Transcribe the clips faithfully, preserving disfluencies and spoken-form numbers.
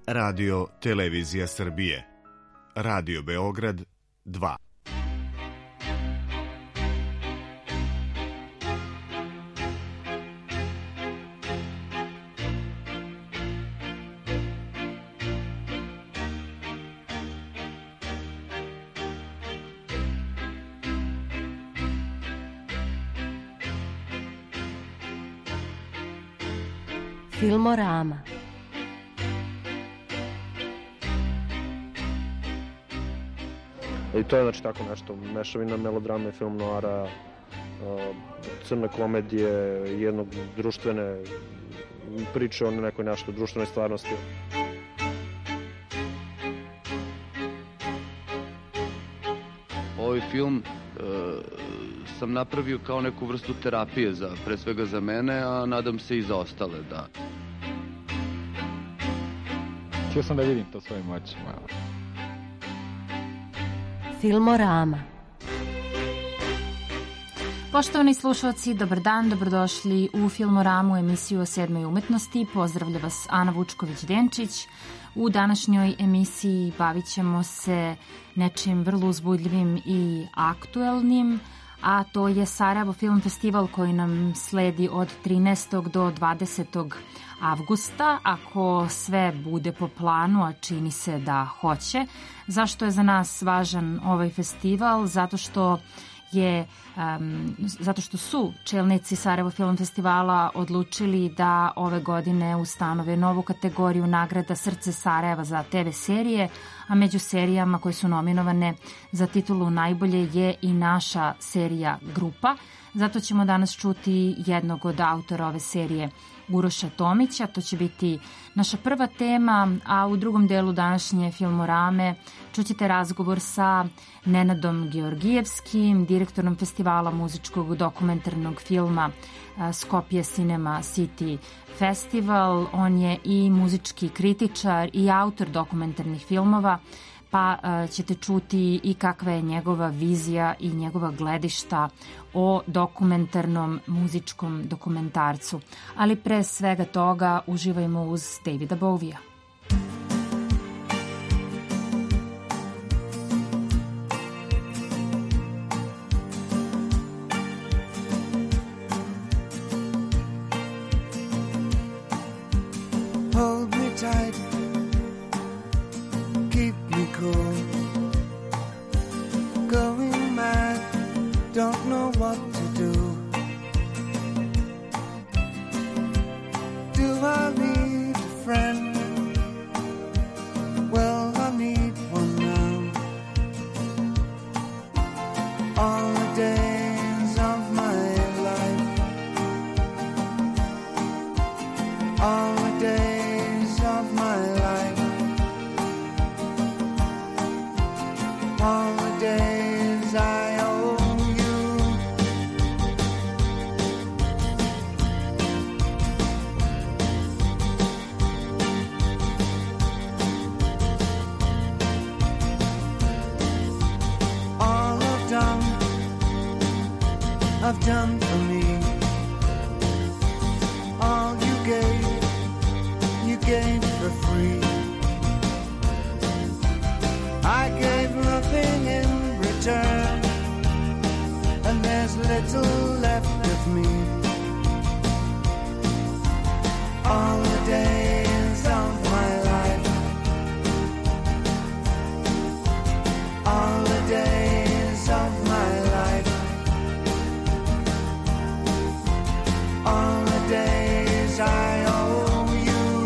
Radio Televizija Srbije, Radio Beograd dva. Filmorama. I to je znači tako nešto, mešavina melodrame, film noara, crne komedije, jednog društvene priče o nekoj našoj društvenoj stvarnosti. Ovaj film e, sam napravio kao neku vrstu terapije, za, pre svega za mene, a nadam se i za ostale, da. Htio sam da vidim to svojim očima. Filmorama. Poštovani slušalci, dobar dan, dobrodošli u Filmoramu, emisiju o sedmoj umetnosti. Pozdravlja vas Ana Vučković-Denčić. U današnjoj emisiji bavit ćemo se nečim vrlo uzbudljivim i aktuelnim, a to je Sarajevo Film Festival koji nam sledi od trinaestog do dvadesetog avgusta, ako sve bude po planu, a čini se da hoće. Zašto je za nas važan ovaj festival? Zato što je um, zato što su čelnici Sarajevo Film Festivala odlučili da ove godine ustanove novu kategoriju nagrada Srce Sarajeva za te ve serije, a među serijama koje su nominovane za titulu najbolje je i naša serija Grupa. Zato ćemo danas čuti jednog od autora ove serije, Uroša Tomića. To će biti naša prva tema, a u drugom delu današnje Filmorame čućete razgovor sa Nenadom Georgijevskim, direktorom festivala muzičkog dokumentarnog filma Skopje Cinema City Festival. On je i muzički kritičar i autor dokumentarnih filmova, pa ćete čuti i kakva je njegova vizija i njegova gledišta o dokumentarnom muzičkom dokumentarcu. Ali pre svega toga uživajmo uz Davida Bovija. Hold me tight, keep me cool, going mad, don't know what to do. Do I need a friend? Well, I need one now. All the days of my life, all the days of my life, all the days I owe you. All I've done, I've done for me. All you gave, you gave for free. I gave nothing in return, and there's little left of me. All the days of my life, all the days of my life, all the days I owe you.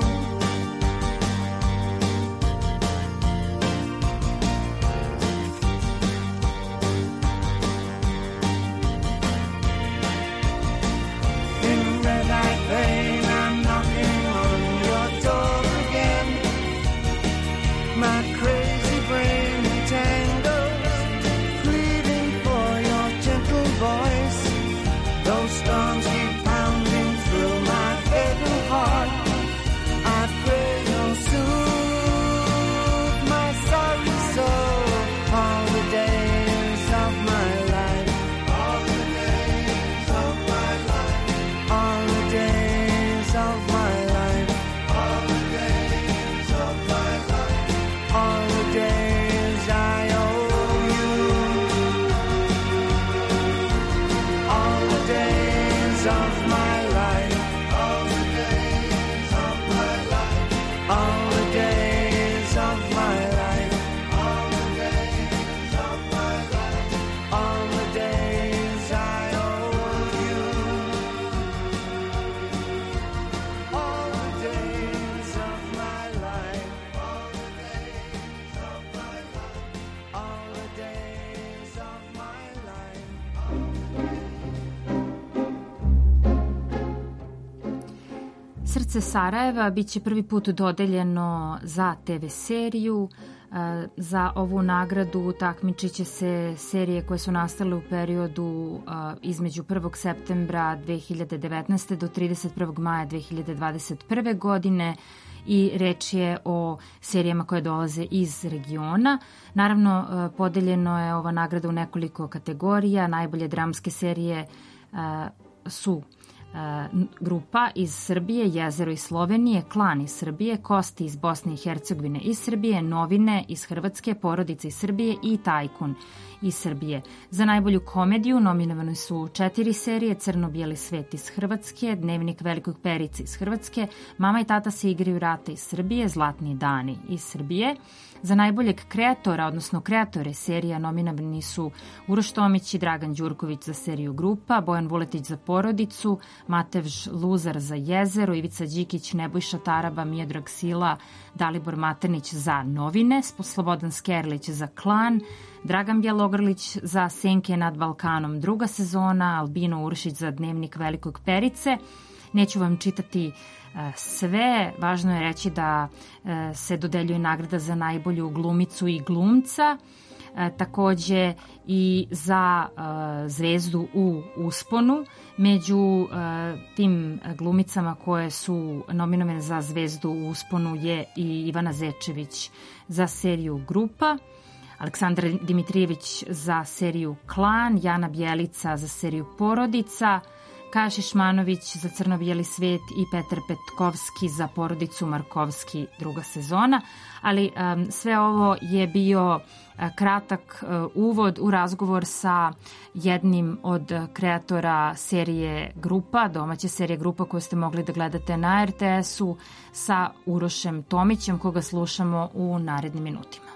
Srce Sarajeva biće prvi put dodeljeno za te ve seriju. Za ovu nagradu takmičit će se serije koje su nastale u periodu između prvog septembra dve hiljade devetnaeste. do trideset prvog maja dve hiljade dvadeset prve. godine i reč je o serijama koje dolaze iz regiona. Naravno, podeljeno je ova nagrada u nekoliko kategorija. Najbolje dramske serije su grupa iz Srbije, Jezero iz Slovenije, Klan iz Srbije, Kosti iz Bosne i Hercegovine iz Srbije, Novine iz Hrvatske, Porodica iz Srbije i Tajkun iz Srbije. Za najbolju komediju nominovane su četiri serije: Crno-bijeli svet iz Hrvatske, Dnevnik velikog perica iz Hrvatske, Mama i tata se igraju rata iz Srbije, Zlatni dani iz Srbije. Za najboljeg kreatora, odnosno kreatore serija nominovani su Uroš Tomić i Dragan Đurković za seriju Grupa, Bojan Vuletić za Porodicu, Matevž Luzar za Jezero, Ivica Đikić, Nebojša Taraba, Miodrag Sila, Dalibor Maternić za Novine, Slobodan Skerlić za Klan, Dragan Bjelogrlić za Senke nad Balkanom druga sezona, Albino Uršić za Dnevnik velikog perice. Neću vam čitati sve, važno je reći da se dodeljuje nagrada za najbolju glumicu i glumca, takođe i za zvezdu u usponu. Među tim glumicama koje su nominovane za zvezdu u usponu je i Ivana Zečević za seriju Grupa, Aleksandar Dimitrijević za seriju Klan, Jana Bjelica za seriju Porodica, Kaja Šišmanović za Crno-bijeli svet i Petar Petkovski za Porodicu Markovski druga sezona. Ali um, sve ovo je bio uh, kratak uh, uvod u razgovor sa jednim od kreatora serije Grupa, domaće serije Grupa koju ste mogli da gledate na er te esu, sa Urošem Tomićem, koga slušamo u narednim minutima.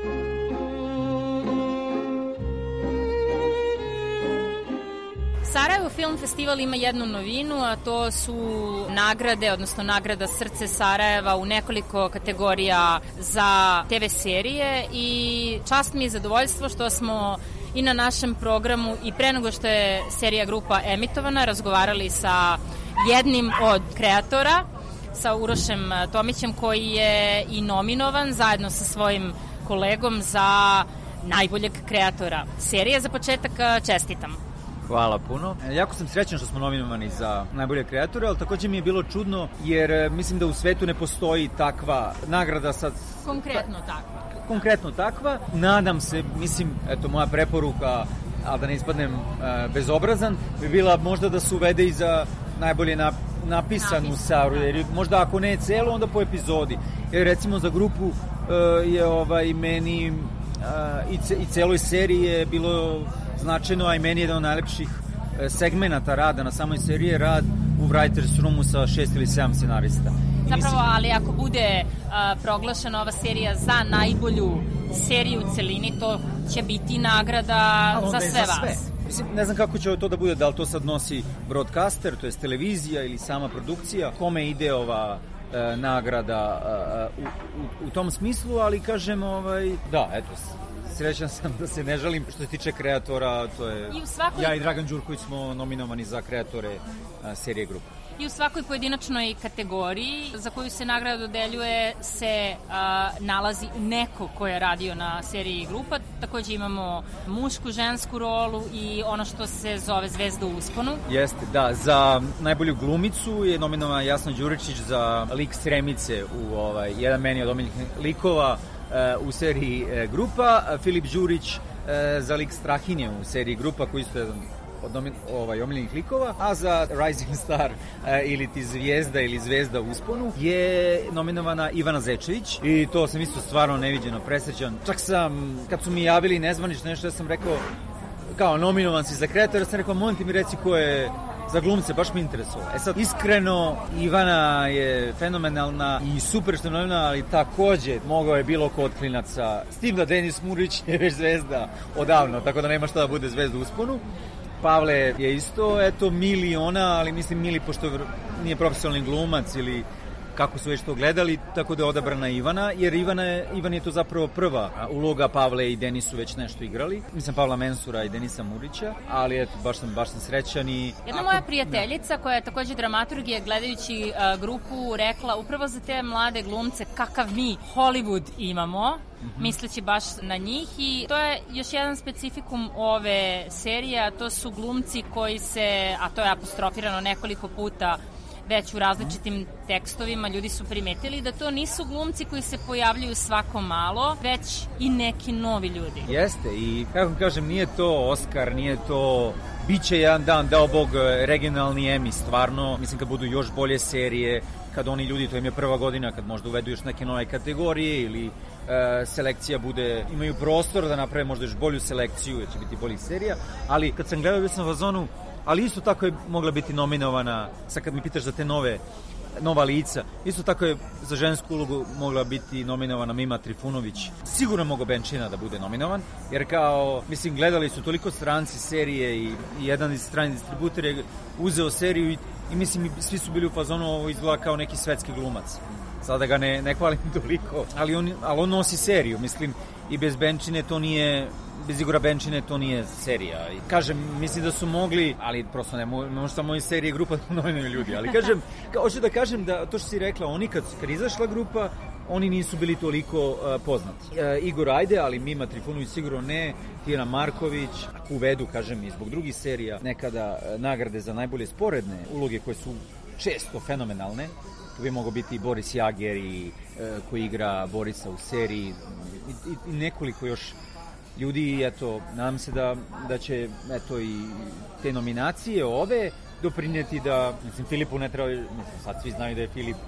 Sarajevo Film Festival ima jednu novinu, a to su nagrade, odnosno nagrada Srce Sarajeva u nekoliko kategorija za te ve serije i čast mi je zadovoljstvo što smo i na našem programu i pre nego što je serija Grupa emitovana razgovarali sa jednim od kreatora, sa Urošem Tomićem, koji je i nominovan zajedno sa svojim kolegom za najboljeg kreatora serije. Za početak čestitam. Hvala puno. Jako sam srećan što smo nominovani za najbolje kreatore, ali takođe mi je bilo čudno jer mislim da u svetu ne postoji takva nagrada sad... Konkretno takva. Konkretno takva. Nadam se, mislim, eto, moja preporuka, a da ne ispadnem uh, bezobrazan, bi bila možda da se uvede i za najbolje na, napisanu saru, jer možda ako ne celo, onda po epizodi. Jer recimo za Grupu uh, je ovaj, meni uh, i, ce, i celoj seriji je bilo značajno, a i meni je jedan od najlepših segmenata rada na samoj seriji je rad u writers roomu sa šest ili sedam scenarista. I Zapravo, mislim... ali ako bude uh, proglašena ova serija za najbolju seriju u celini, to će biti nagrada za sve, za sve vas. Mislim, ne znam kako će to da bude, da li to sad nosi broadcaster, to je televizija ili sama produkcija, kome ide ova uh, nagrada uh, u, u, u tom smislu, ali kažem, ovaj, da, eto, srećan sam da se ne žalim. Što se tiče kreatora, to je... I svakoj... Ja i Dragan Đurković smo nominovani za kreatore a, serije Grupa. I u svakoj pojedinačnoj kategoriji za koju se nagrada dodeljuje se a, nalazi neko ko je radio na seriji Grupa. Takođe imamo mušku, žensku rolu i ono što se zove Zvezda u usponu. Jeste, da. Za najbolju glumicu je nominovana Jasna Đuričić za lik Sremice u ovaj, jedan meni od omiljenih likova u seriji Grupa, Filip Đurić za lik Strahinje u seriji Grupa, koji isto je od ovaj, omiljenih likova, a za Rising Star ili ti Zvijezda ili Zvezda u usponu je nominovana Ivana Zečević i to sam isto stvarno neviđeno presrećan. Čak sam, kad su mi javili nezvanično nešto, ja sam rekao kao nominovan si za kreatora, sam rekao molim ti mi reci ko je za glumce, baš mi interesovalo. E sad, iskreno, Ivana je fenomenalna i super što je novinala, ali takođe mogao je bilo ko od klinaca. S tim da Denis Murić je već zvezda odavno, tako da nema šta da bude zvezda u usponu. Pavle je isto, eto, Mili ona, ali mislim Mili, pošto nije profesionalni glumac ili kako su već to gledali, tako da je odabrana Ivana, jer Ivana je, Ivan je to zapravo prva uloga. Pavle i Denis su već nešto igrali. Mislim Pavla Mensura i Denisa Murića, ali eto, baš sam, baš sam srećan i... Jedna moja prijateljica koja je takođe dramaturg je gledajući uh, grupu rekla upravo za te mlade glumce kakav mi Hollywood imamo, mm-hmm. misleći baš na njih i to je još jedan specifikum ove serije, a to su glumci koji se, a to je apostrofirano nekoliko puta već u različitim tekstovima, ljudi su primetili da to nisu glumci koji se pojavljuju svako malo, već i neki novi ljudi. Jeste i kako kažem, nije to Oskar, nije to... Biće jedan dan, dao Bog, regionalni Emmy, stvarno, mislim kad budu još bolje serije, kad oni ljudi, to im je prva godina, kad možda uvedu još neke nove kategorije ili e, selekcija bude, imaju prostor da naprave možda još bolju selekciju, jer će biti boljih serija, ali kad sam gledao, bio sam u fazonu, ali isto tako je mogla biti nominovana, sad kad mi pitaš za te nove, nova lica, isto tako je za žensku ulogu mogla biti nominovana Mima Trifunović. Sigurno mogo Benčina da bude nominovan, jer kao, mislim, gledali su toliko stranci serije i, i jedan iz strani distributer je uzeo seriju i, i mislim, svi su bili u fazonu, ovo izgleda kao neki svetski glumac. Sada ga ne, ne hvalim toliko, ali on, ali on nosi seriju, mislim, i bez Benčine to nije... Bez Igora Benčine to nije serija. I kažem, mislim da su mogli, ali prosto ne, ne može samo iz serije grupa nominuju ljudi, ali kažem, ka, hoću da kažem da to što si rekla, oni kad, kad izašla grupa, oni nisu bili toliko uh, poznati. Uh, Igor ajde, ali Mima Trifunović sigurno ne, Tijana Marković, ako uvedu, kažem, i zbog drugih serija, nekada uh, nagrade za najbolje sporedne uloge koje su često fenomenalne, tu bi mogao biti i Boris Jager i, uh, koji igra Borisa u seriji i, i, i nekoliko još ljudi, eto, nadam se da, da će, eto, i te nominacije ove doprinijeti da, mislim, Filipu ne treba, mislim, sad svi znaju da je Filip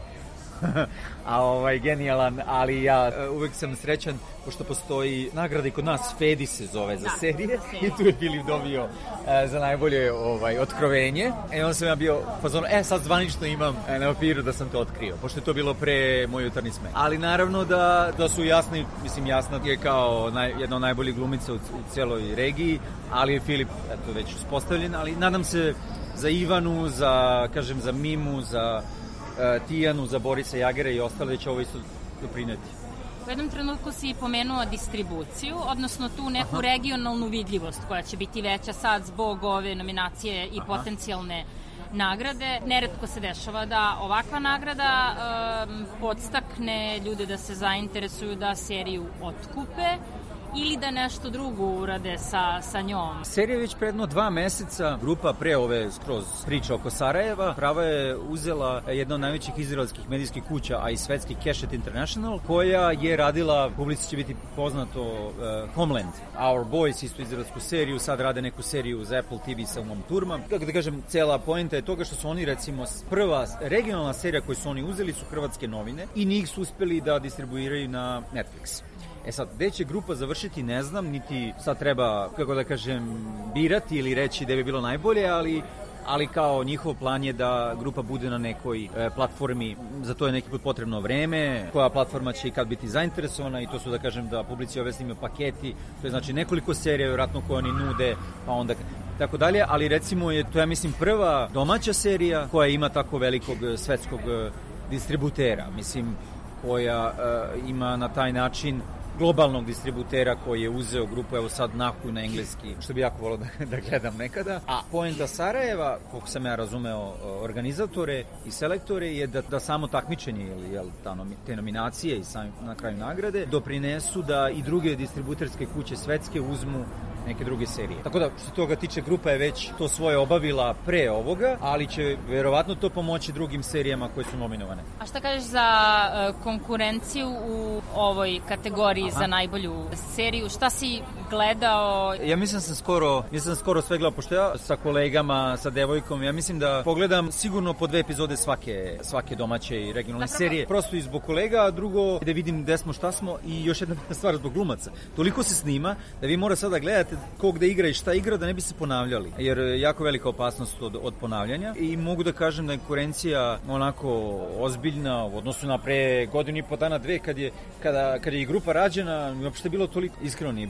a ovaj genijalan, ali ja uvek sam srećan pošto postoji nagrada i kod nas Fedi se zove za da, serije i tu je Filip dobio uh, za najbolje ovaj otkrovenje. E on sam ja bio fazon, e sad zvanično imam na papiru da sam to otkrio, pošto je to bilo pre Moj jutarnji smeh. Ali naravno da, da su jasni, mislim jasna je kao naj, jedna od najboljih glumica u, u celoj regiji, ali je Filip eto već uspostavljen, ali nadam se za Ivanu, za, kažem, za Mimu, za Tijanu, za Borisa Jagera i ostale, da će ovo isto doprineti. U jednom trenutku si pomenuo distribuciju, odnosno tu neku Aha. regionalnu vidljivost koja će biti veća sad zbog ove nominacije i Aha. potencijalne nagrade. Neretko se dešava da ovakva nagrada um, podstakne ljude da se zainteresuju da seriju otkupe ili da nešto drugo urade sa, sa njom. Serija je već predno dva meseca, grupa pre ove skroz priče oko Sarajeva, prava je uzela jedna od najvećih izraelskih medijskih kuća, a i svetskih Keshet International, koja je radila, publici će biti poznato, uh, Homeland, Our Boys, isto izraelsku seriju, sad rade neku seriju za Apple T V sa Umom Turma. Kako da kažem, cela poenta je toga što su oni, recimo, prva regionalna serija koju su oni uzeli su Hrvatske novine i njih su uspeli da distribuiraju na Netflix. E sad, gde će grupa završiti, ne znam, niti sad treba, kako da kažem, birati ili reći da bi bilo najbolje, ali, ali kao njihov plan je da grupa bude na nekoj e, platformi, za to je neki put potrebno vreme, koja platforma će i kad biti zainteresovana i to su, da kažem, da publici ove snime paketi, to je znači nekoliko serija, vjerojatno koje oni nude, pa onda tako dalje, ali recimo je to, ja mislim, prva domaća serija koja ima tako velikog svetskog distributera, mislim, koja e, ima na taj način globalnog distributera koji je uzeo grupu, evo sad Naku na engleski, što bi jako volio da, da gledam nekada. A poenta Sarajeva, koliko sam ja razumeo organizatore i selektore, je da, da samo takmičenje ili jel, ta nomi, te nominacije i sam, na kraju nagrade doprinesu da i druge distributerske kuće svetske uzmu neke druge serije. Tako da, što toga tiče, grupa je već to svoje obavila pre ovoga, ali će verovatno to pomoći drugim serijama koje su nominovane. A šta kažeš za uh, konkurenciju u ovoj kategoriji Aha. za najbolju seriju? Šta si gledao? Ja mislim sam skoro, mislim skoro sve gledao, pošto ja sa kolegama, sa devojkom, ja mislim da pogledam sigurno po dve epizode svake, svake domaće i regionalne Zapravo. serije. Prosto i zbog kolega, a drugo da vidim gde smo, šta smo i još jedna stvar zbog glumaca. Toliko se snima da vi mora sada gledate ko gde igra i šta igra da ne bi se ponavljali, jer je jako velika opasnost od, od ponavljanja i mogu da kažem da je konkurencija onako ozbiljna u odnosu na pre godinu i po dana, dve, kad je, kada, kad je i grupa rađena, uopšte bilo toliko, iskreno nije bilo toliko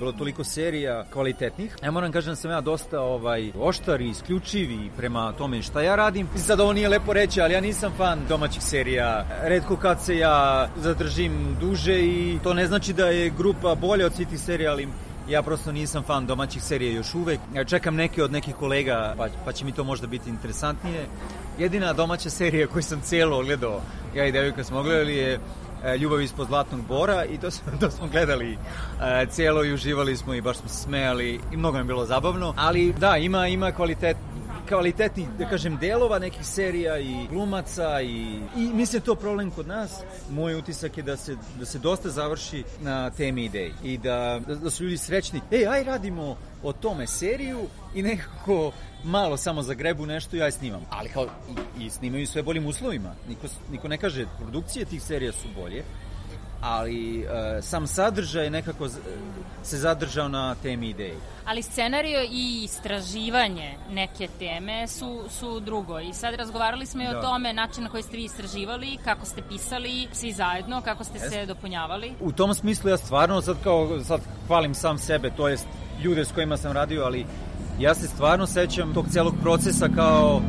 serija kvalitetnih. Ja moram kažem da sam ja dosta ovaj, oštar i isključiv i prema tome šta ja radim. I sad ovo nije lepo reći, ali ja nisam fan domaćih serija. Retko kad se ja zadržim duže i to ne znači da je grupa bolja od svih tih serija, ali ja prosto nisam fan domaćih serija još uvek. Ja čekam neke od nekih kolega, pa, pa će mi to možda biti interesantnije. Jedina domaća serija koju sam cijelo gledao, ja i devojka smo gledali, je Ljubav ispod zlatnog bora i to smo, to smo gledali uh, cijelo i uživali smo i baš smo se smejali i mnogo je bilo zabavno. Ali da, ima, ima kvalitet, kvalitetnih, da kažem, delova nekih serija i glumaca i, i mislim to problem kod nas. Moj utisak je da se, da se dosta završi na temi ideji i da, da su ljudi srećni. Ej, aj radimo o tome seriju i nekako malo samo zagrebu nešto i aj snimam. Ali kao i, i snimaju sve boljim uslovima. Niko, niko ne kaže, produkcije tih serija su bolje, ali uh, sam sadržaj nekako z, se zadržao na temi ideji. Ali scenario i istraživanje neke teme su, su drugo. I sad razgovarali smo i da. o tome, način na koji ste vi istraživali, kako ste pisali, svi zajedno, kako ste yes. se dopunjavali. U tom smislu ja stvarno sad kao sad hvalim sam sebe, to jest ljude s kojima sam radio, ali ja se stvarno sećam tog celog procesa kao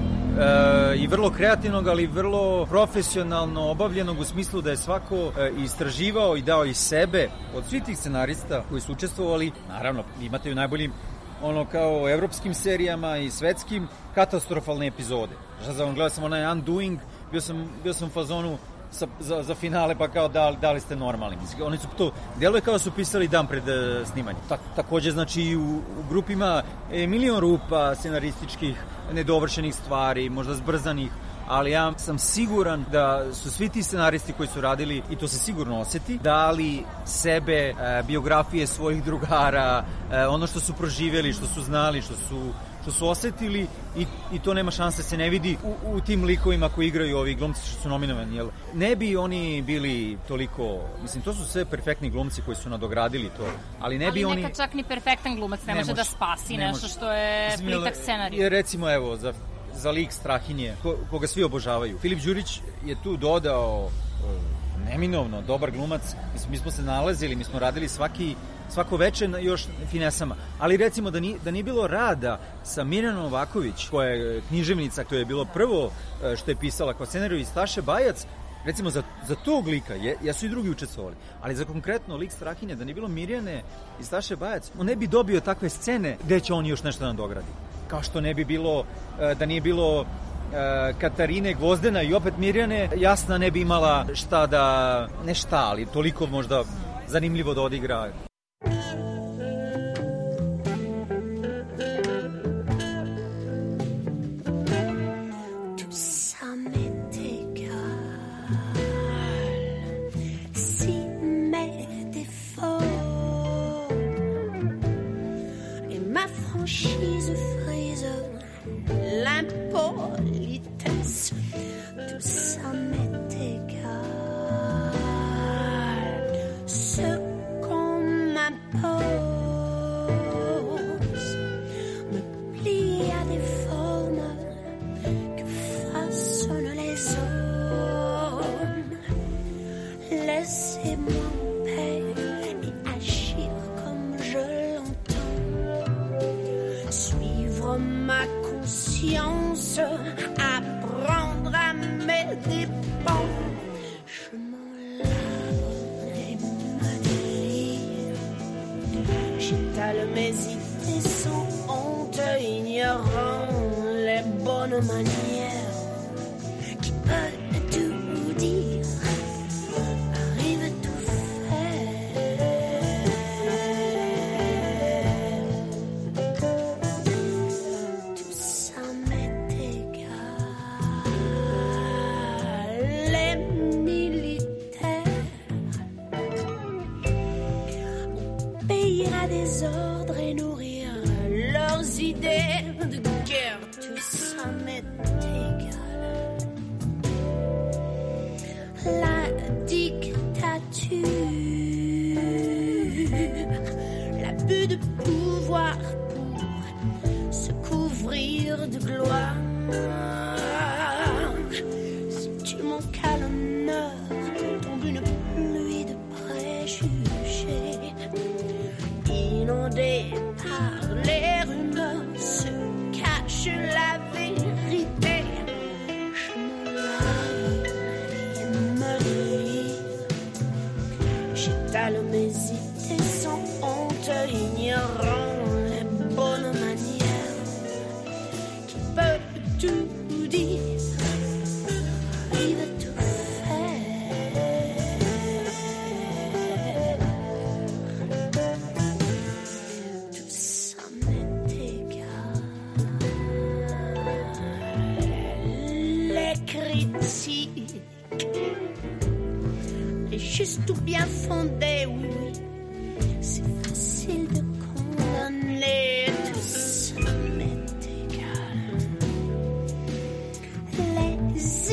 e, i vrlo kreativnog, ali vrlo profesionalno obavljenog u smislu da je svako e, istraživao i dao iz sebe od svih tih scenarista koji su učestvovali. Naravno, imate ju najboljim ono kao evropskim serijama i svetskim katastrofalne epizode. Šta sam vam gledao sam onaj Undoing, bio sam, bio sam u fazonu Sa, za, za finale pa kao da, da li ste normalni. Oni su to, djeluje kao su pisali dan pred uh, snimanjem. Ta, također znači i u, u grupima e, milion rupa scenarističkih, nedovršenih stvari, možda zbrzanih, ali ja sam siguran da su svi ti scenaristi koji su radili, i to se sigurno osjeti, dali sebe, e, biografije svojih drugara, e, ono što su proživjeli, što su znali, što su što su osetili i, i to nema šanse se ne vidi u, u tim likovima koji igraju ovi glumci što su nominovani, jel ne bi oni bili toliko, mislim to su sve perfektni glumci koji su nadogradili to, ali ne ali bi oni... Ali nekad čak ni perfektan glumac ne, ne može da spasi ne nešto može. Što je mislim, plitak scenarij. Recimo evo, za, za lik Strahinje, ko, koga svi obožavaju, Filip Đurić je tu dodao uh, neminovno, dobar glumac, mislim, mi smo se nalazili, mi smo radili svaki svako veče na još finesama. Ali recimo da, ni, da nije bilo rada sa Mirjanom Novaković, koja je književnica, to je bilo prvo što je pisala kao scenariju, i Staše Bajac, recimo za, za tog lika, je, ja su i drugi učestvovali, ali za konkretno lik Strahinje, da nije bilo Mirjane i Staše Bajac, on ne bi dobio takve scene gde će on još nešto nadogradi. Kao što ne bi bilo, da nije bilo Katarine Gvozdena i opet Mirjane, Jasna ne bi imala šta da, ne šta, ali toliko možda zanimljivo da odigra. Franchise frise l'impolitesse, tout ça m'est égal. Ce qu'on m'impose me plie à des formes que façonnent les hommes. Laissez-moi en paix et agir comme je l'entends. Suivre ma conscience, apprendre à mes dépens. Je m'en lave et me délire. J'étale mes idées sans honte, ignorant les bonnes manières. Qui peut tout dire, arrive à tout faire. Tout ça m'est égal. Les militaires obéir à des ordres et nourrir leurs idées de guerre. Tout ça m'est égal. La dictature, l'abus de pouvoir pour se couvrir de gloire. Si tu manques à l'honneur, tombe une pluie de préjugés, inondée J'étale mes idées sans honte, ignorant les bonnes manières qui peuvent tout dire, arrive à tout faire. Tout ça m'est égal. Les critiques, les juste ou bien fondées, oui, oui, c'est facile de condamner. Tout ça m'est égal. Les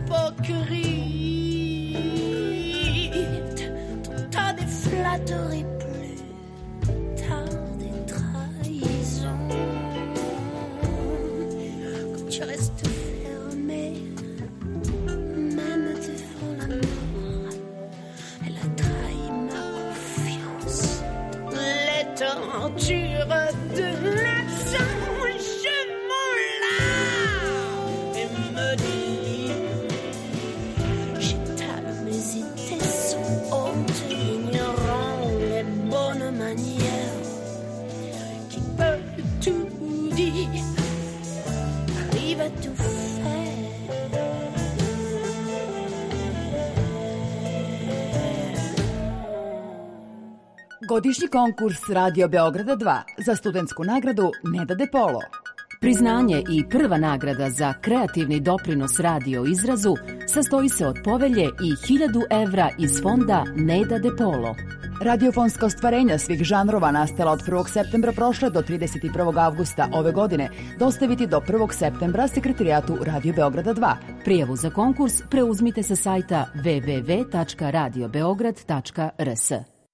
hypocrites, ton tas de flatteries, plus tard des trahisons. Quand tu restes fermé, même devant la mort, elle a trahi ma confiance. Les tortures de l'accent, je m'en lave et me dis, j'étale mes idées sans honte, ignorant les bonnes manières qui peuvent tout dire, arrive à tout faire. Godišnji konkurs Radio Beograda dva za studentsku nagradu Neda De Polo. Priznanje i prva nagrada za kreativni doprinos radio izrazu sastoji se od povelje i hiljadu evra iz fonda Neda De Polo. Radiofonska ostvarenja svih žanrova nastala od prvog septembra prošle do trideset prvog avgusta ove godine dostaviti do prvog septembra sekretarijatu Radio Beograda dva. Prijavu za konkurs preuzmite sa sajta w w w tačka radio beograd tačka r s.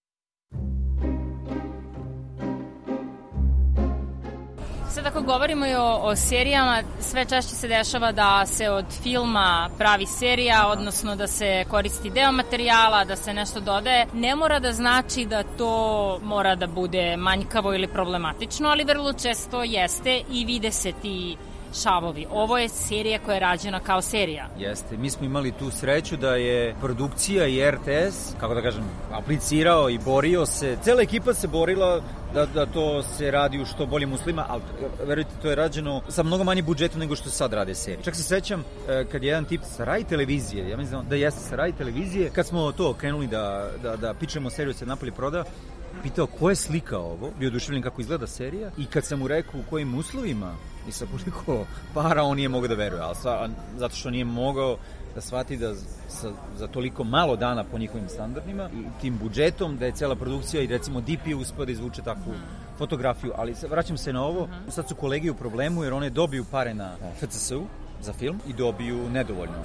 Sad ako govorimo i o, o serijama, sve češće se dešava da se od filma pravi serija, odnosno da se koristi deo materijala, da se nešto dodaje. Ne mora da znači da to mora da bude manjkavo ili problematično, ali vrlo često jeste i vide se ti šavovi. Ovo je serija koja je rađena kao serija. Jeste, mi smo imali tu sreću da je produkcija i R T S, kako da kažem, aplicirao i borio se. Cela ekipa se borila da, da to se radi u što boljim uslovima, ali verujte, to je rađeno sa mnogo manje budžeta nego što sad rade serije. Čak se sećam kad je jedan tip sa Rai televizije, ja mislim da jeste sa Rai televizije, kad smo to krenuli da, da, da pičemo seriju se napolje proda, pitao ko je slika ovo, bio oduševljen kako izgleda serija i kad sam mu rekao u kojim uslovima i sa koliko para on nije mogao da veruje, ali sa, zato što nije mogao da shvati da sa, za toliko malo dana po njihovim standardima i tim budžetom da je cela produkcija i recimo D P uspeo da izvuče takvu fotografiju, ali vraćam se na ovo, sad su kolege u problemu jer one dobiju pare na F C S U za film i dobiju nedovoljno.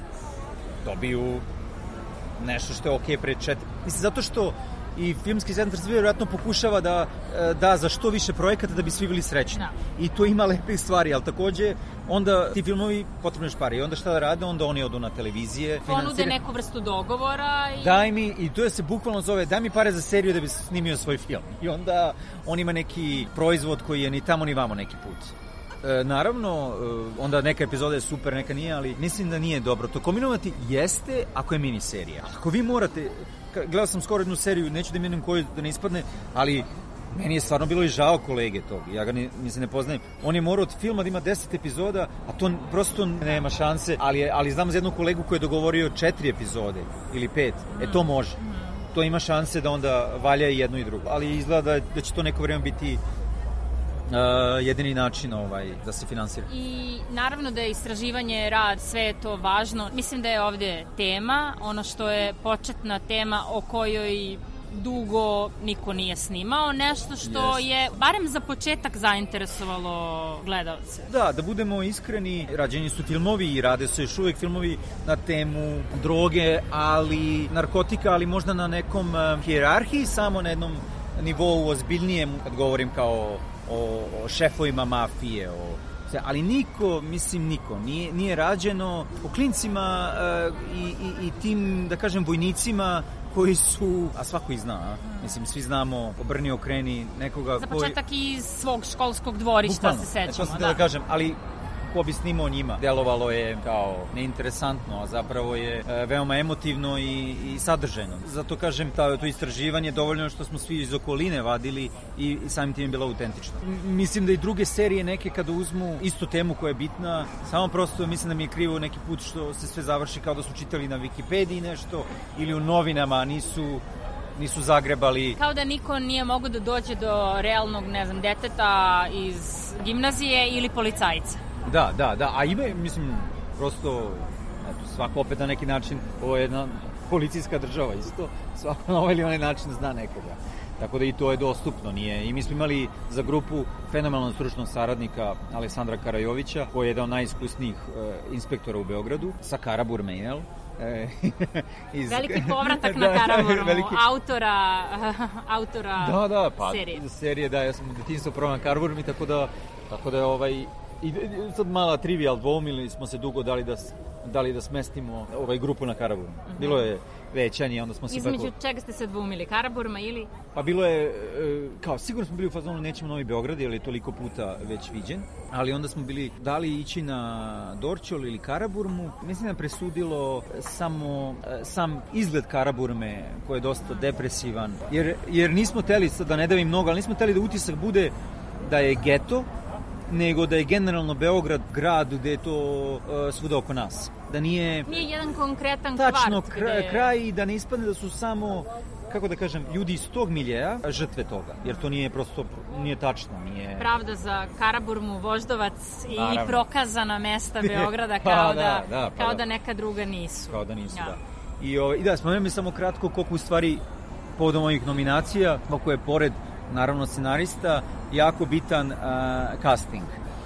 Dobiju nešto što je okej pre četiri. Mislim, zato što i Filmski centar Srbije vjerojatno pokušava da da za što više projekata da bi svi bili srećni. Da. I to ima lepih stvari, ali takođe onda ti filmovi potrebno još pare i onda šta da rade, onda oni odu na televizije. Ponude neku vrstu dogovora. I... Daj mi, i to je se bukvalno zove, daj mi pare za seriju da bi snimio svoj film. I onda on ima neki proizvod koji je ni tamo ni vamo neki put. E, naravno, onda neka epizoda je super, neka nije, ali mislim da nije dobro. To kombinovati jeste ako je miniserija. Ako vi morate, gledao sam skoro jednu seriju, neću da imenujem koju da ne ispadne, ali meni je stvarno bilo i žao kolege tog, ja ga ni, ni se ne poznajem. On je morao od filma da ima deset epizoda, a to prosto nema šanse, ali, ali znam za jednog kolegu koji je dogovorio četiri epizode ili pet, e to može. To ima šanse da onda valja i jedno i drugo, ali izgleda da, da će to neko vrijeme biti Uh, jedini način ovaj, da se finansira. I naravno da je istraživanje, rad, sve je to važno. Mislim da je ovdje tema, ono što je početna tema o kojoj dugo niko nije snimao, nešto što yes. je, barem za početak, zainteresovalo gledalce. Da, da budemo iskreni, rađeni su filmovi i rade se još uvijek filmovi na temu droge, ali narkotika, ali možda na nekom uh, hijerarhiji, samo na jednom nivou ozbiljnijem, kad govorim kao o, o šefovima mafije, o, ali niko, mislim niko, nije, nije rađeno o klincima uh, i, i, i tim, da kažem, vojnicima koji su, a svako ih zna, a? Mislim, svi znamo, obrni okreni nekoga za početak koji... iz svog školskog dvorišta bukvalno, se sećamo. To sam da. da kažem, ali ko bi snimao njima. Delovalo je kao neinteresantno, a zapravo je e, veoma emotivno i, i sadržajno. Zato kažem, ta, to istraživanje dovoljno što smo svi iz okoline vadili i, i samim tim je bilo autentično. M- mislim da i druge serije neke kada uzmu istu temu koja je bitna, samo prosto mislim da mi je krivo neki put što se sve završi kao da su čitali na Wikipediji nešto ili u novinama, a nisu nisu zagrebali. Kao da niko nije mogo da dođe do realnog, ne znam, deteta iz gimnazije ili policajca. Da, da, da, a ima, mislim, prosto, eto, svako opet na neki način, ovo je jedna policijska država isto, svako na ovaj ili onaj način zna nekoga. Tako da i to je dostupno, nije. I mi smo imali za grupu fenomenalnog stručnog saradnika Aleksandra Karajovića, koji je jedan od najiskusnijih e, inspektora u Beogradu, sa Karaburme, jel? E, iz... Veliki povratak na Karaburmu, veliki... autora, autora da, da, pa, serije. Serije, da, ja sam u detinjstvu prvo na Karaburmi, tako da, tako da je ovaj... I sad mala trivijal, dvoumili smo se dugo da li da, da, li da smestimo ovaj grupu na Karaburmu. Uh-huh. Bilo je većanje, onda smo se... Između tako... čega ste se dvoumili, Karaburma ili... Pa bilo je, kao, sigurno smo bili u fazonu nećemo Novi Beograd, jer je toliko puta već viđen, ali onda smo bili da li ići na Dorćol ili Karaburmu. Mislim da presudilo samo sam izgled Karaburme, koji je dosta depresivan, jer, jer nismo teli, sad da ne davim mnogo, ali nismo teli da utisak bude da je geto, nego da je generalno Beograd grad gde je to uh, svuda oko nas. Da nije... Nije jedan konkretan tačno kvart. Tačno Gde... kraj i da ne ispadne da su samo, kako da kažem, ljudi iz tog miljeja žrtve toga. Jer to nije prosto, nije tačno. Nije... Pravda za Karaburmu, Voždovac i Naravno. Prokazana mesta Beograda kao, pa, da, da, da, pa, kao da. da neka druga nisu. Kao da nisu, ja. da. I, o, i da, spomenujem samo kratko koliko u stvari povodom ovih nominacija, koliko je pored naravno scenarista, jako bitan uh, casting.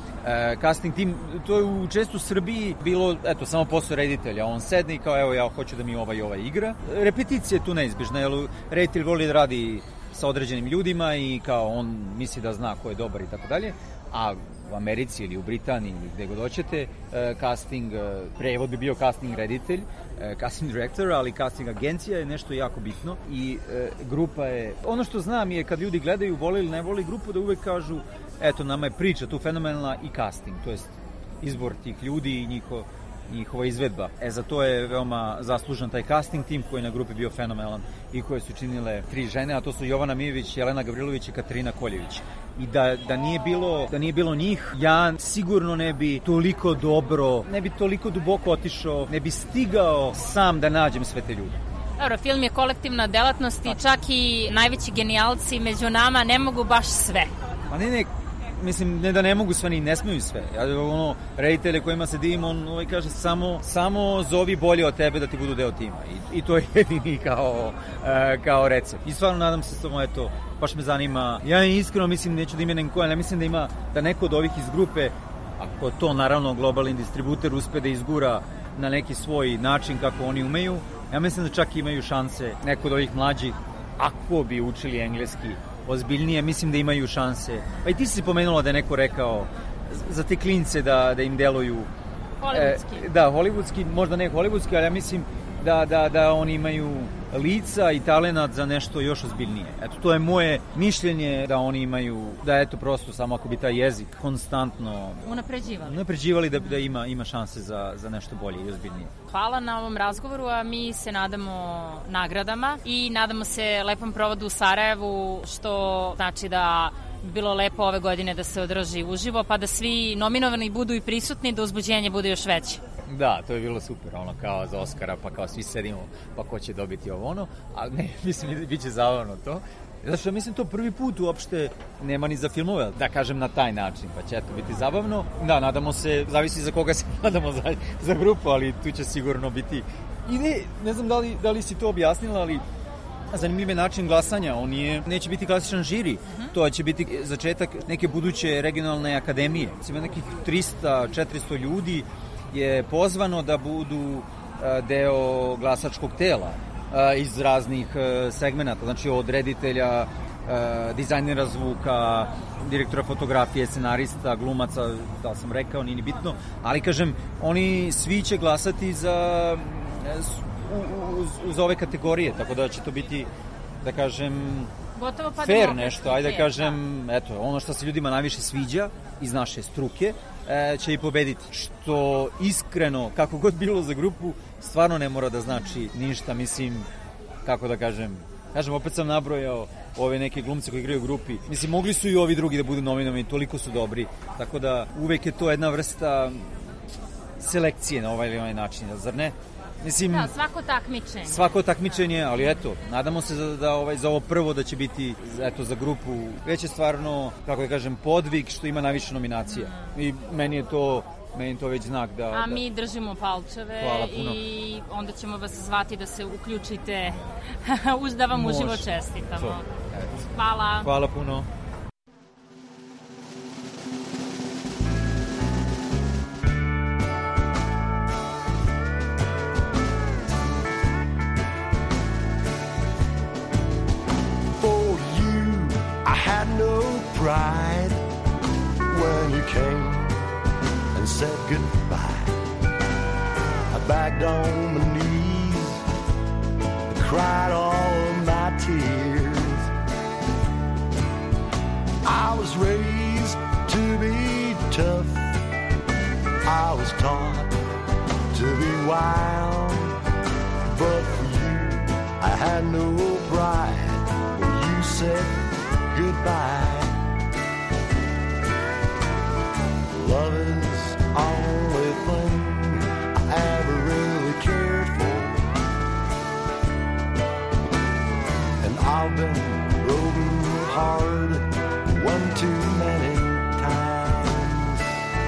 Uh, casting tim, to je u često Srbiji bilo, eto, samo posao reditelja. On sedne i kao, evo, ja hoću da mi ova i ova igra. Repeticija je tu neizbježna, jer reditelj voli da radi sa određenim ljudima i kao on misli da zna ko je dobar i tako dalje. A u Americi ili u Britaniji ili gde god hoćete, uh, casting, uh, prevod bi bio casting reditelj, uh, casting director, ali casting agencija je nešto jako bitno i uh, grupa je... Ono što znam je kad ljudi gledaju, vole ili ne vole grupu, da uvek kažu, eto, nama je priča tu fenomenalna i casting, to jest izbor tih ljudi i njiho, njihova izvedba. E, za to je veoma zaslužan taj casting tim koji je na grupi bio fenomenalan i koje su činile tri žene, a to su Jovana Mijević, Jelena Gavrilović i Katarina Koljević. I da, da, nije bilo, da nije bilo njih, ja sigurno ne bi toliko dobro, ne bi toliko duboko otišao, ne bi stigao sam da nađem sve te ljude. Dobro, film je kolektivna delatnost i čak i najveći genijalci među nama ne mogu baš sve. Pa ne, ne, mislim, ne da ne mogu sve, ni ne smeju sve. Ja, ono, reditelje kojima se divim, on ovaj kaže samo, samo zovi bolje od tebe da ti budu deo tima. I, i to je jedini kao, e, kao recept. I stvarno nadam se samo, eto, baš me zanima. Ja iskreno mislim, neću da imenem koja, ne mislim da ima, da neko od ovih iz grupe, ako to naravno globalni distributer uspe da izgura na neki svoj način kako oni umeju, ja mislim da čak imaju šanse neko od ovih mlađih, ako bi učili engleski ozbiljnije, mislim da imaju šanse. Pa i ti si pomenula da je neko rekao za te klince da, da im deluju hollywoodski. E, da, hollywoodski, možda ne hollywoodski, ali ja mislim da, da, da oni imaju lica i talenat za nešto još ozbiljnije. Eto, to je moje mišljenje da oni imaju, da eto prosto samo ako bi taj jezik konstantno unapređivali, unapređivali da, da ima, ima šanse za, za nešto bolje i ozbiljnije. Hvala na ovom razgovoru, a mi se nadamo nagradama i nadamo se lepom provodu u Sarajevu, što znači da bilo lepo ove godine da se održi uživo, pa da svi nominovani budu i prisutni, da uzbuđenje bude još veće. Da, to je bilo super, ono kao za Oscara, pa kao svi sedimo, pa ko će dobiti ovo ono, a ne, mislim, bit će zabavno to. Zato što mislim to prvi put uopšte nema ni za filmove, da kažem na taj način, pa će eto biti zabavno. Da, nadamo se, zavisi za koga se nadamo za, za grupu, ali tu će sigurno biti. I ne, ne znam da li, da li si to objasnila, ali zanimljiv je način glasanja, on je, neće biti klasičan žiri, uh-huh. To će biti začetak neke buduće regionalne akademije. Ima nekih trista do četiristo ljudi je pozvano da budu deo glasačkog tela iz raznih segmenata, znači od reditelja, dizajnera zvuka, direktora fotografije, scenarista, glumaca, da sam rekao, nije ni bitno, ali kažem, oni svi će glasati za uz, uz ove kategorije, tako da će to biti, da kažem, gotovo pa fair nešto, ajde da kažem, eto, ono što se ljudima najviše sviđa iz naše struke, e, će i pobediti. Što iskreno, kako god bilo za grupu, stvarno ne mora da znači ništa, mislim, kako da kažem, kažem, opet sam nabrojao ove neke glumce koji igraju u grupi. Mislim, mogli su i ovi drugi da budu nominovani, toliko su dobri. Tako da uvek je to jedna vrsta selekcije na ovaj ili onaj način, zar ne? Mislim, da, svako takmičenje. Svako takmičenje, ali eto, nadamo se da, da ovaj, za ovo prvo da će biti eto, za grupu već je stvarno, kako da kažem, podvig što ima najviše nominacija. Mm. I meni je to Meni to već znak da... A mi držimo palčeve i onda ćemo vas zvati da se uključite, uz da vam uživo čestitamo. Hvala. Hvala puno. For you, I had no pride when you came and said goodbye. I backed on my knees and cried all of my tears. I was raised to be tough. I was taught to be wild. But for you, I had no pride when you said goodbye. Love is the only thing I ever really cared for. And I've been broken hard one too many times.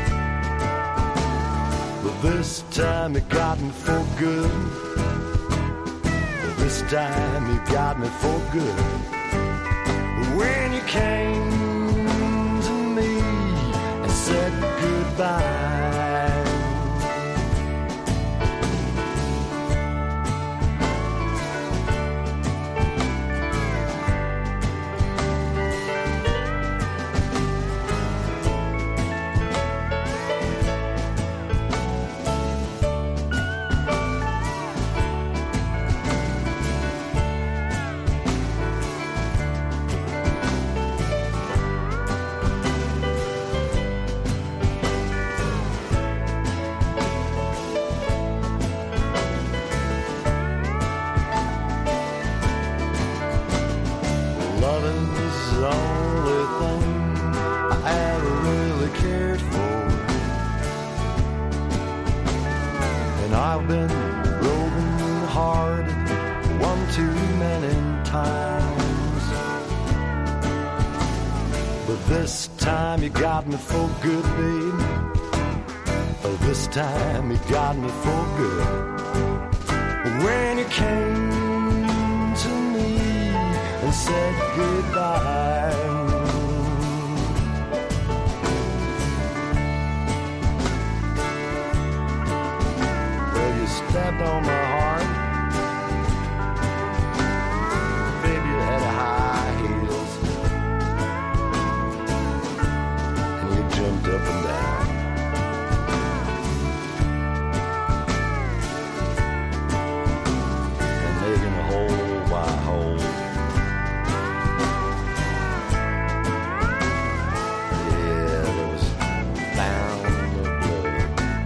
But this time you got me for good. This time you got me for good. When you came to me and said goodbye. This time you got me for good, babe. This time you got me for good. When you came to me and said goodbye. Well, you stepped on my heart. Baby, you had a high heels. Jumped up and down. And making a hole by hole. Yeah, there was found of blood.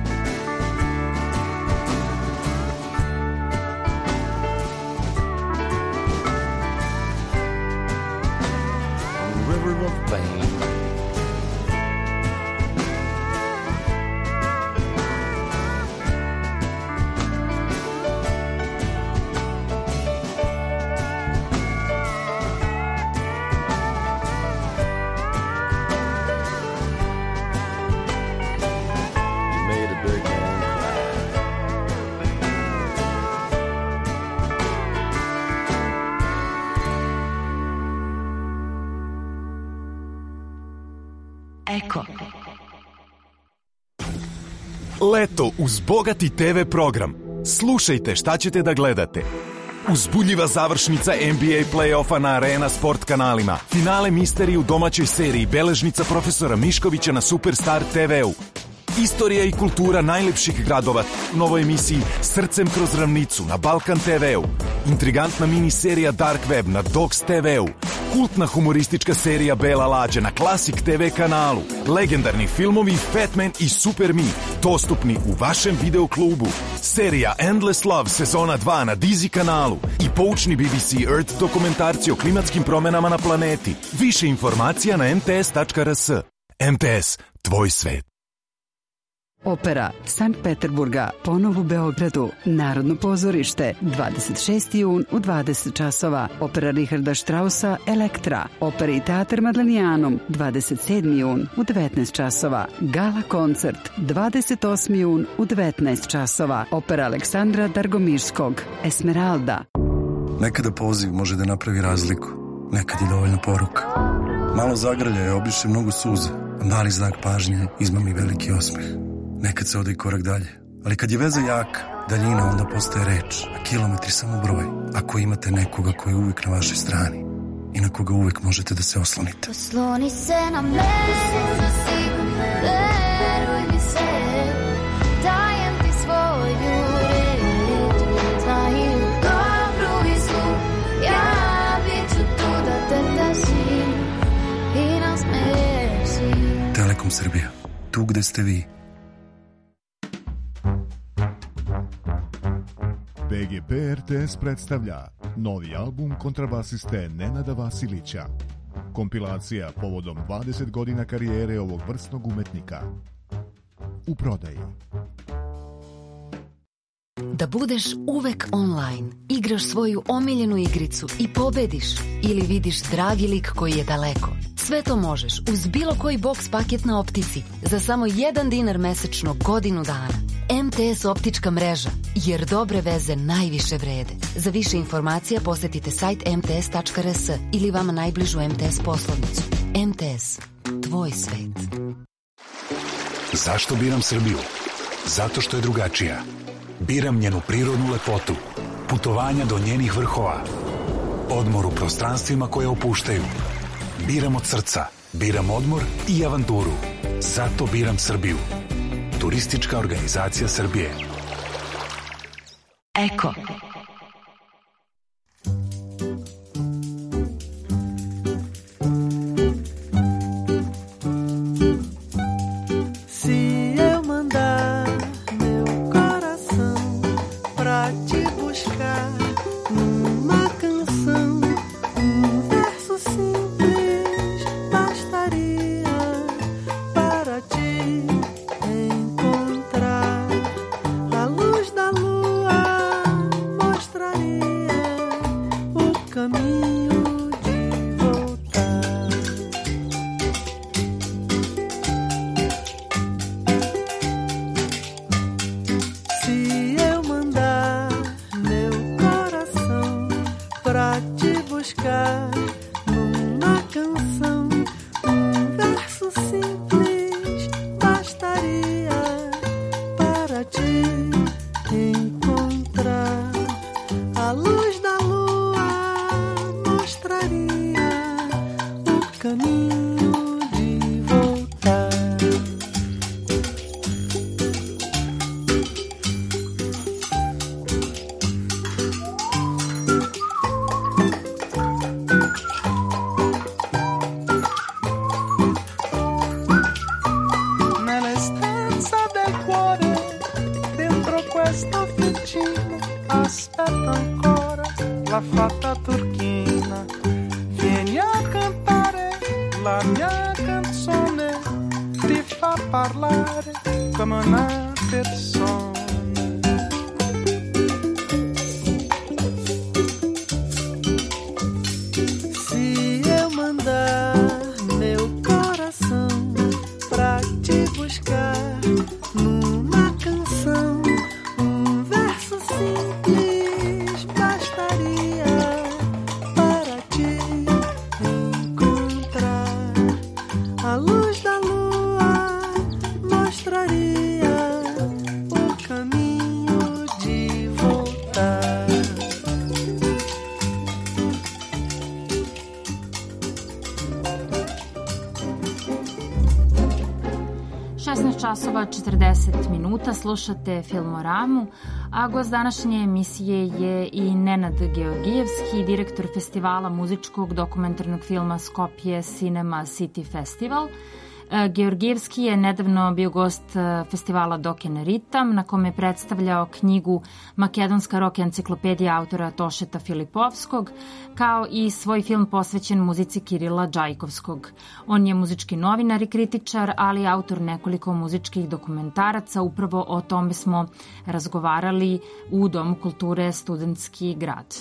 On the river of fame. Eko. Leto uz bogati te ve program. Slušajte šta ćete da gledate. Uzbudljiva završnica N B A play-offa na Arena Sport kanalima. Finale misterije u domaćoj seriji Beležnica profesora Miškovića na Superstar te veu. Istorija i kultura najlepših gradova u novoj emisiji Srcem kroz ravnicu na Balkan te veu. Intrigantna mini serija Dark Web na Dogs te veu. kultna humoristička serija Bela lađa na Classic te ve kanalu, legendarni filmovi Fat Man i Super Me, dostupni u vašem videoklubu, serija Endless Love sezona dva na Dizi kanalu i poučni be be ce Earth dokumentarci o klimatskim promenama na planeti. Više informacija na em te es tačka er es. em te es, tvoj svet. Opera Sankt Peterburga ponovo u Beogradu. Narodno pozorište dvadeset šesti jun u dvadeset časova. Opera Richarda Straussa Elektra. Opera i teatr Madlenijanom dvadeset sedmi jun u devetnaest časova. Gala koncert dvadeset osmi jun u devetnaest časova. Opera Aleksandra Dargomirskog Esmeralda. Nekada poziv može da napravi razliku. Nekad je dovoljna poruka. Malo zagrljaja obriše mnogo suza, a mali znak pažnje izmami veliki osmeh. Nekad se ode i korak dalje. Ali kad je veza jaka, daljina onda postaje reč, a kilometri samo broj. Ako imate nekoga koji je uvijek na vašoj strani i na koga uvijek možete da se oslonite. Osloni se na mene, veruj mi se, dajem ti svoju reč, znaju dobru i zlu, ja bit ću tu da te tasim i nasmeješ. Telekom Srbija, tu gde ste vi. be ge pe er te es predstavlja novi album kontrabasiste Nenada Vasilića. Kompilacija povodom dvadeset godina karijere ovog vrsnog umetnika. U prodaji. Da budeš uvek online, igraš svoju omiljenu igricu i pobediš ili vidiš dragi lik koji je daleko. Sve to možeš uz bilo koji boks paket na Optici za samo jedan dinar mesečno godinu dana. em te es optička mreža, jer dobre veze najviše vrede. Za više informacija posetite sajt em te es tačka er es ili vama najbližu em te es poslovnicu. em te es, tvoj svet. Zašto biram Srbiju? Zato što je drugačija. Biram njenu prirodnu lepotu, putovanja do njenih vrhova, odmor u prostranstvima koje opuštaju. Biram od srca, biram odmor i avanturu. Zato biram Srbiju. Turistička organizacija Srbije. Eko. Se eu mandar meu coração pra te buscar numa canção, um verso simples bastaria para te encontrar. A luz da lua mostraria o caminho de voltar. Se eu mandar meu coração pra te buscar numa canção, um verso simples bastaria para te encontrar. A luz da lua mostraria o caminho de voltar. Nella stanza del cuore, dentro questa officina, aspetta ancora la fata turchina. Vieni a cantare la mia canzone, ti fa parlare come una persona. Se eu mandar meu coração pra te buscar numa canção, um verso simples bastaria para te encontrar. A luz da lua mostraria o caminho de voltar. šesnaest časova četrdeset minuta, slušate Filmoramu, A gost današnje emisije je i Nenad Georgijevski, direktor festivala muzičkog dokumentarnog filma Skopje Cinema City Festival. Georgijevski je nedavno bio gost festivala Doken Ritam, na kome je predstavljao knjigu Makedonska rock enciklopedija autora Tošeta Filipovskog, kao i svoj film posvećen muzici Kirila Đajkovskog. On je muzički novinar i kritičar, ali i autor nekoliko muzičkih dokumentaraca. Upravo o tome smo razgovarali u Domu kulture Studentski grad.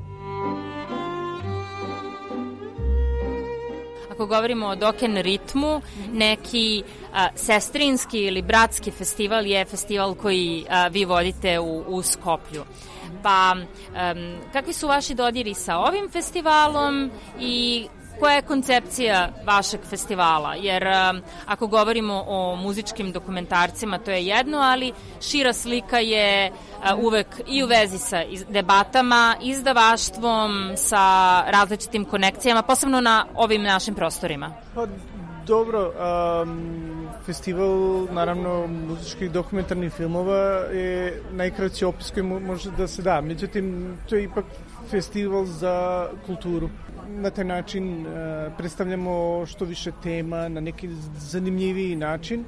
Ako govorimo o Doken Ritmu, neki a, sestrinski ili bratski festival je festival koji a, vi vodite u, u Skoplju. Pa, um, kakvi su vaši dodiri sa ovim festivalom i koja je koncepcija vašeg festivala? Jer um, ako govorimo o muzičkim dokumentarcima, to je jedno, ali šira slika je uh, uvek i u vezi sa debatama, izdavaštvom, sa različitim konekcijama, posebno na ovim našim prostorima. Pa, dobro, um, festival, naravno, muzičkih dokumentarnih filmova je najkraći opis koji može da se da. Međutim, to je ipak festival za kulturu. Na taj način uh, predstavljamo što više tema na neki zanimljiviji način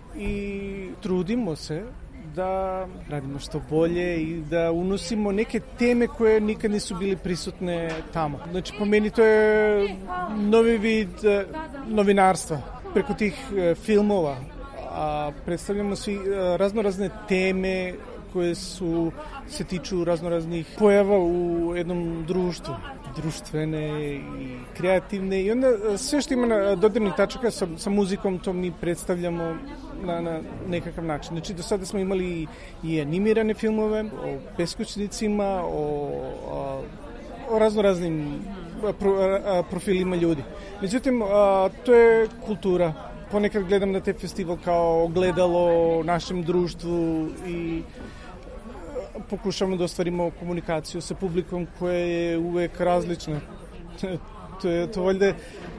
i trudimo se da radimo što bolje i da unosimo neke teme koje nikad nisu bili prisutne tamo. Znači, po meni to je novi vid uh, novinarstva. Preko tih uh, filmova a predstavljamo svi uh, raznorazne teme koje su, se tiču raznoraznih pojava u jednom društvu, društvene i kreativne, i onda sve što ima na dodirnih tačaka sa, sa muzikom, to mi predstavljamo na, na nekakav način. Znači, do sada smo imali i animirane filmove o beskućnicima, o, o, o raznoraznim pro, a, profilima ljudi. Međutim, a, to je kultura. Ponekad gledam na taj festival kao ogledalo našem društvu i pokušamo da ostvarimo komunikaciju sa publikom koja je uvek različna. to je to valjda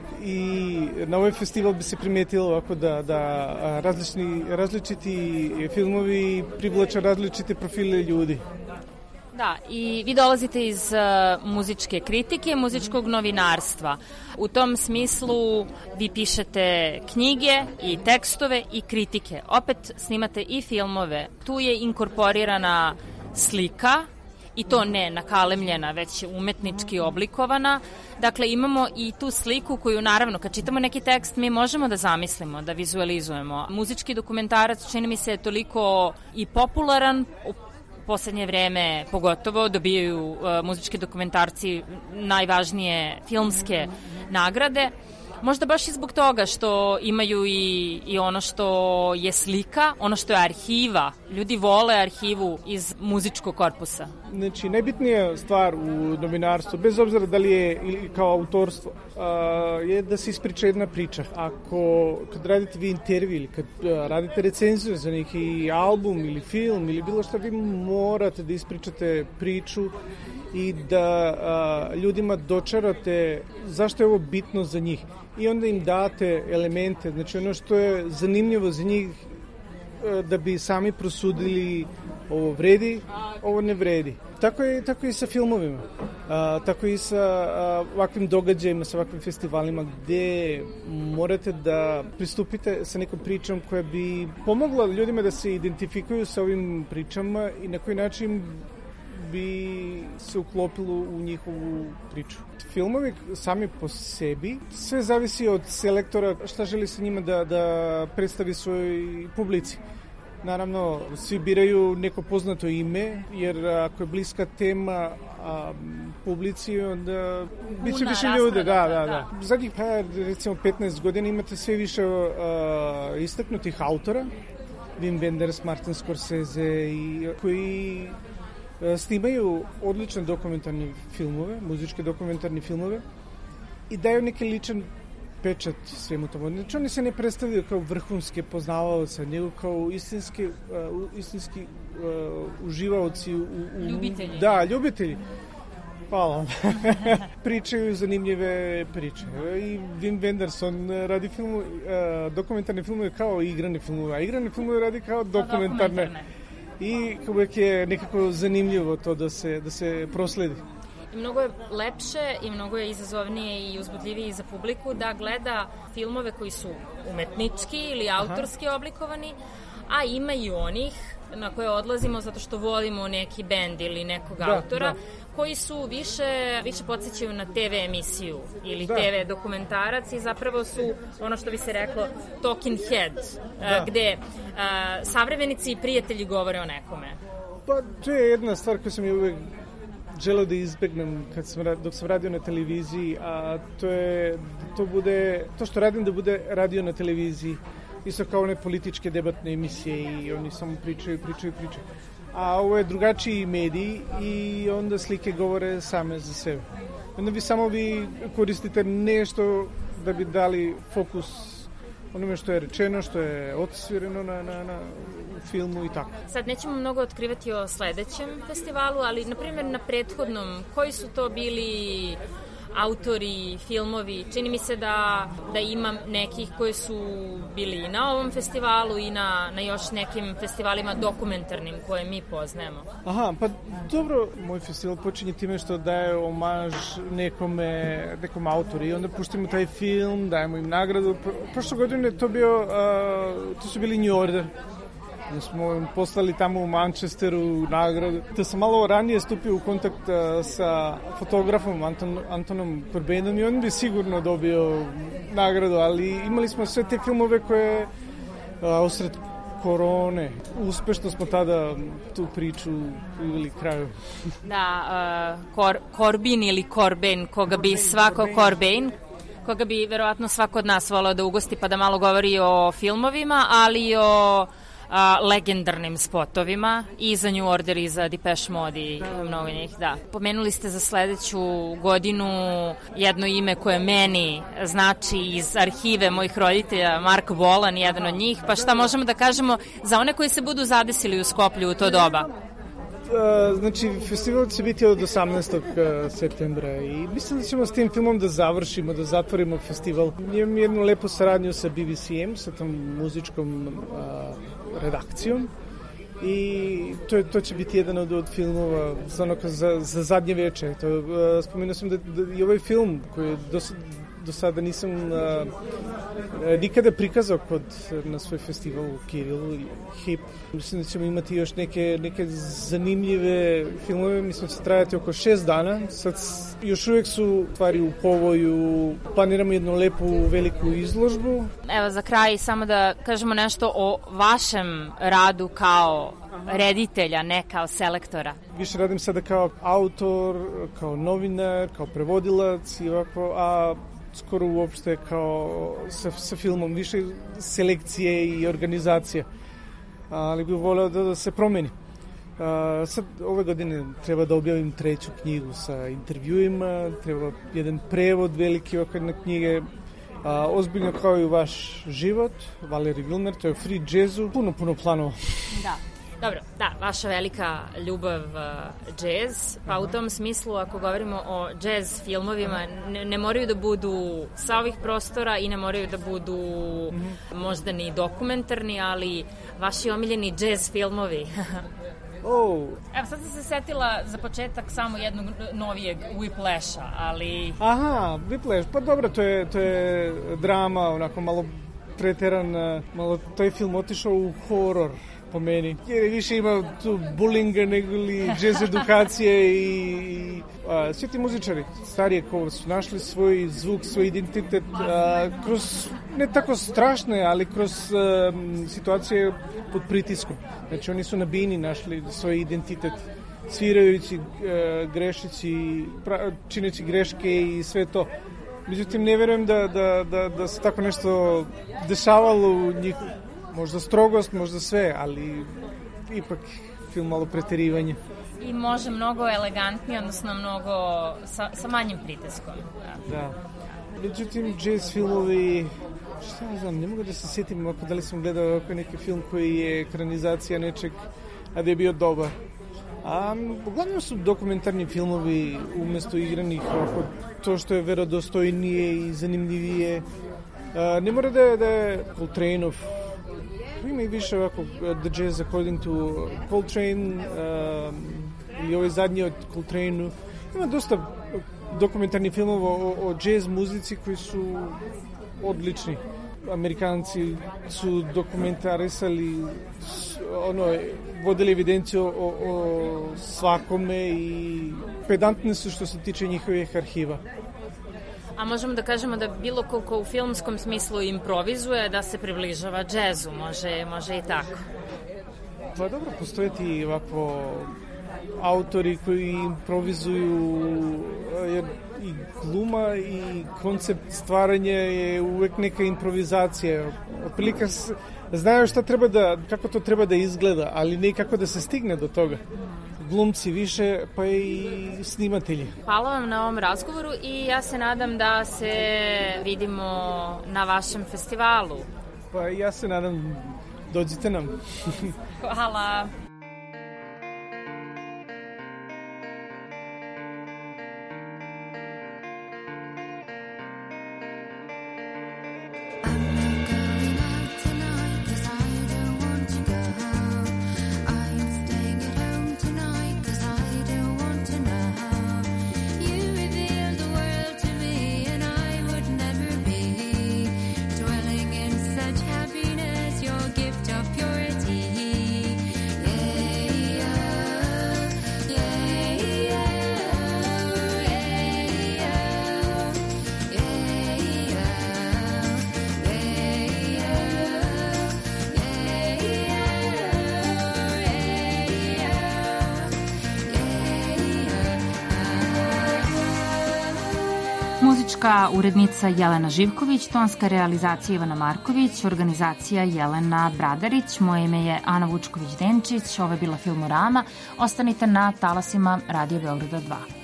i na ovaj festival bi se primetilo ovako da, da različni, različiti filmovi privlače različite profile ljudi. Da, i vi dolazite iz uh, muzičke kritike, muzičkog novinarstva. U tom smislu vi pišete knjige i tekstove i kritike. Opet snimate i filmove. Tu je inkorporirana slika, i to ne nakalemljena, već umetnički oblikovana. Dakle, imamo i tu sliku koju, naravno, kad čitamo neki tekst, mi možemo da zamislimo, da vizualizujemo. Muzički dokumentarac, čini mi se, je toliko i popularan, u poslednje vreme pogotovo dobijaju uh, muzički dokumentarci najvažnije filmske nagrade. Možda baš i zbog toga što imaju i, i ono što je slika, ono što je arhiva. Ljudi vole arhivu iz muzičkog korpusa. Znači, najbitnija stvar u novinarstvu, bez obzira da li je ili kao autorstvo, a, je da se ispriča jedna priča. Ako kad radite vi intervju ili kad a, radite recenziju za neki album ili film ili bilo što, vi morate da ispričate priču i da a, ljudima dočarate zašto je ovo bitno za njih. I onda im date elemente, znači ono što je zanimljivo za njih, da bi sami prosudili ovo vredi, ovo ne vredi. Tako je, tako i sa filmovima, a, tako i sa a, ovakvim događajima, sa ovakvim festivalima gde morate da pristupite sa nekom pričom koja bi pomogla ljudima da se identifikuju sa ovim pričama i na koji način bi se uklopilo u njihovu priču. Filmovi sami po sebi, sve zavisi od selektora šta želi sa njima da, da predstavi svoj publici. Naravno, svi biraju neko poznato ime, jer ako je bliska tema a, publici, onda bit će više ljude. Da, da, da. Zadnjih, pa, recimo, petnaest godina imate sve više a, istaknutih autora, Wim Wenders, Martin Scorsese, i, koji snimaju odlične dokumentarne filmove, muzičke dokumentarne filmove i daju neki ličan pečat svemu tomu. Znači, oni se ne predstavljaju kao vrhunske poznavaoce, nego kao istinski, uh, istinski uh, uživaoci. U, u, ljubitelji. Da, ljubitelji. Hvala. Pričaju zanimljive priče. I Wim Wenders, on radi filmu, uh, dokumentarne filmove kao igrane filmove, a igrane filmove radi kao dokumentarne. i uvek je nekako zanimljivo to da se, da se prosledi. I mnogo je lepše i mnogo je izazovnije i uzbudljivije za publiku da gleda filmove koji su umetnički ili autorski Aha. oblikovani, a ima i onih na koje odlazimo zato što volimo neki bend ili nekog da, autora, da. koji su više, više podsjećaju na te ve emisiju ili da. te ve dokumentarac i zapravo su ono što bi se reklo talking head, da. gde a, savremenici i prijatelji govore o nekome. Pa to je jedna stvar koju sam je uvek želeo da izbegnem kad sam, dok sam radio na televiziji, a to je to bude, to što radim da bude radio na televiziji, isto kao one političke debatne emisije i oni samo pričaju, pričaju, pričaju. A ovo je drugačiji medij i onda slike govore same za sebe. Onda vi samo vi koristite nešto da bi dali fokus onome što je rečeno, što je odsvireno na, na, na filmu i tako. Sad nećemo mnogo otkrivati o sledećem festivalu, ali na primjer na prethodnom, koji su to bili autori, filmovi? Čini mi se da, da imam nekih koji su bili i na ovom festivalu i na, na još nekim festivalima dokumentarnim koje mi poznajemo. Aha, pa dobro, moj festival počinje time što daje omaž nekome, nekom autoru i onda puštimo taj film, dajemo im nagradu. Prošle godine to bio, uh, to su bili New Order. Da smo im poslali tamo u Manchesteru nagradu. Da sam malo ranije stupio u kontakt uh, sa fotografom Anton, Antonom Corbenom i on bi sigurno dobio nagradu, ali imali smo sve te filmove koje uh, usred korone. Uspešno smo tada tu priču ili kraju. Da, uh, Cor, Corbin ili Corben, koga bi svako Corben, koga bi verovatno svako od nas volao da ugosti pa da malo govori o filmovima, ali i o a, legendarnim spotovima i za New Order i za Depeche Mode i mnogo njih, da. Pomenuli ste za sledeću godinu jedno ime koje meni znači iz arhive mojih roditelja, Mark Bolan, jedan od njih, pa šta možemo da kažemo za one koji se budu zadesili u Skoplju u to doba? Znači, festival će biti od osamnaestog septembra i mislim da ćemo s tim filmom da završimo, da zatvorimo festival. Imam jednu lepu saradnju sa B B C em, sa tom muzičkom a, redakcijom i to, je, to će biti jedan od, od filmova za, ono, za, za zadnje veče. To, a, spomenuo sam da, da i ovaj film koji je do, do sada nisam a, a, nikada prikazao kod, na svoj festival u Kirilu i Hip. Mislim da ćemo imati još neke, neke zanimljive filmove. Mislim da će trajati oko šest dana. Sad još uvijek su stvari u povoju. Planiramo jednu lepu, veliku izložbu. Evo za kraj samo da kažemo nešto o vašem radu kao reditelja, ne kao selektora. Više radim sada kao autor, kao novinar, kao prevodilac i ovako, a skoro uopšte kao sa, sa filmom, više selekcije i organizacije. Ali bih voleo da, da se promeni. A, sad, ove godine treba da objavim treću knjigu sa intervjuima, treba jedan prevod veliki okvirne knjige, a, ozbiljno kao i vaš život, Valeri Wilmer, to je free jazzu, puno, puno planova. Da. Dobro, da, vaša velika ljubav uh, džez, pa u tom smislu ako govorimo o džez filmovima, ne, ne moraju da budu sa ovih prostora i ne moraju da budu mm-hmm. možda ni dokumentarni, ali vaši omiljeni džez filmovi. Oh. Evo, sad sam se setila za početak samo jednog novijeg Whiplasha, ali... Aha, Whiplash, pa dobro, to je, to je drama, onako malo preteran, malo taj film otišao u horor po meni. Jer više ima tu bullinga nego li džez edukacije i a, svi ti muzičari starije ko su našli svoj zvuk, svoj identitet a, kroz, ne tako strašne, ali kroz a, situacije pod pritiskom. Znači oni su na bini našli svoj identitet svirajući, a, grešeći, pra, čineći greške i sve to. Međutim, ne verujem da, da, da, da se tako nešto dešavalo u njih. Možda strogost, možda sve, ali ipak film malo preterivanje. I može mnogo elegantnije, odnosno mnogo sa, sa manjim pritiskom. Da. da. Međutim, jazz filmovi, šta ne znam, ne mogu da se sjetim ako da li sam gledao oko neki film koji je ekranizacija nečeg, a da je bio dobar. A uglavnom su dokumentarni filmovi umjesto igranih, oko to što je verodostojnije i zanimljivije. A, ne mora da je, da je Coltraneov Ima i više ovako The Jazz According to Coltrane um, ili ovaj zadnji od Coltrane-u. Ima dosta dokumentarnih filmova o, o jazz muzici koji su odlični. Amerikanci su dokumentarisali, ono, vodili evidenciju o, o svakome i pedantni su što se tiče njihovih arhiva. A možemo da kažemo da bilo ko, ko u filmskom smislu improvizuje, da se približava džezu, može, može i tako. Pa dobro, postoje ti ovako autori koji improvizuju, jer i gluma i koncept stvaranja je uvek neka improvizacija. Otprilike znaju šta treba da, kako to treba da izgleda, ali ne kako da se stigne do toga. Glumci više, pa i snimatelji. Hvala vam na ovom razgovoru i ja se nadam da se vidimo na vašem festivalu. Pa ja se nadam, dođite nam. Hvala. Muzička urednica Jelena Živković, tonska realizacija Ivana Marković, organizacija Jelena Bradarić, moje ime je Ana Vučković-Denčić, ovo je bila Filmorama, ostanite na talasima Radio Beograda dva.